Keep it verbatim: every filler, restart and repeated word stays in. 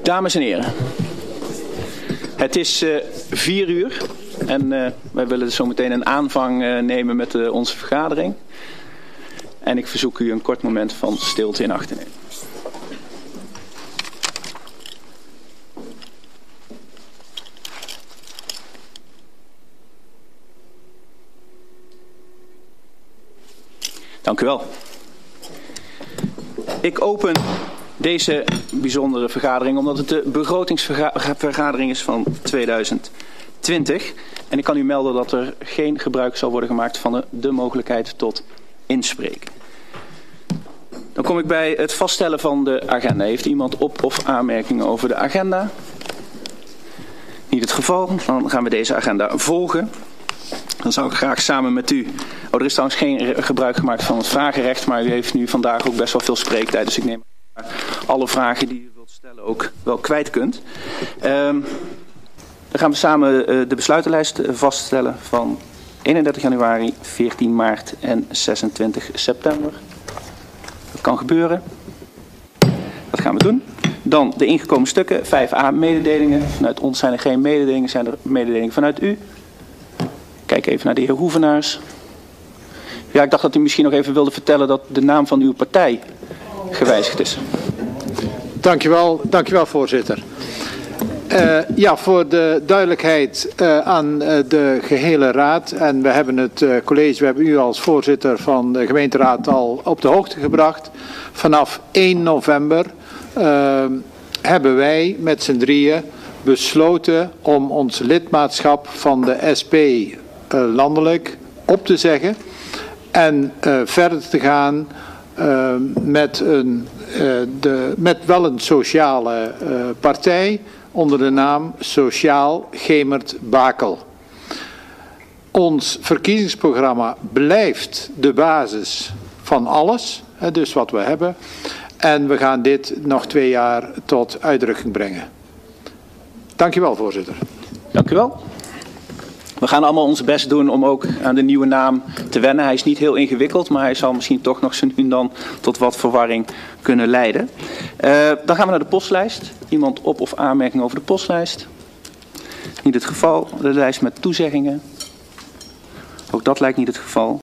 Dames en heren, het is uh, vier uur en uh, wij willen zo meteen een aanvang uh, nemen met uh, onze vergadering. En ik verzoek u een kort moment van stilte in acht te nemen. Dank u wel. Ik open deze bijzondere vergadering omdat het de begrotingsvergadering is van tweeduizend twintig. En ik kan u melden dat er geen gebruik zal worden gemaakt van de, de mogelijkheid tot inspreken. Dan kom ik bij het vaststellen van de agenda. Heeft iemand op- of aanmerkingen over de agenda? Niet het geval. Dan gaan we deze agenda volgen. Dan zou ik graag samen met u... Oh, er is trouwens geen gebruik gemaakt van het vragenrecht, maar u heeft nu vandaag ook best wel veel spreektijd. Dus ik neem alle vragen die u wilt stellen ook wel kwijt kunt. Um, dan gaan we samen uh, de besluitenlijst vaststellen van eenendertig januari, veertien maart en zesentwintig september. Dat kan gebeuren. Dat gaan we doen. Dan de ingekomen stukken, vijf a, mededelingen. Vanuit ons zijn er geen mededelingen, zijn er mededelingen vanuit u. Kijk even naar de heer Hoevenaars. Ja, ik dacht dat u misschien nog even wilde vertellen dat de naam van uw partij gewijzigd is. Dankjewel, dankjewel voorzitter. Uh, ja, voor de duidelijkheid uh, aan uh, de gehele raad. En we hebben het uh, college, we hebben u als voorzitter van de gemeenteraad al op de hoogte gebracht. Vanaf één november uh, hebben wij met z'n drieën besloten om ons lidmaatschap van de S P uh, landelijk op te zeggen. En uh, verder te gaan uh, met, een, uh, de, met wel een sociale uh, partij onder de naam Sociaal Gemert Bakel. Ons verkiezingsprogramma blijft de basis van alles, hè, dus wat we hebben. En we gaan dit nog twee jaar tot uitdrukking brengen. Dank u wel, voorzitter. Dank u wel. We gaan allemaal ons best doen om ook aan de nieuwe naam te wennen. Hij is niet heel ingewikkeld, maar hij zal misschien toch nog zo nu en dan tot wat verwarring kunnen leiden. Uh, dan gaan we naar de postlijst. Iemand op- of aanmerking over de postlijst? Niet het geval. De lijst met toezeggingen. Ook dat lijkt niet het geval.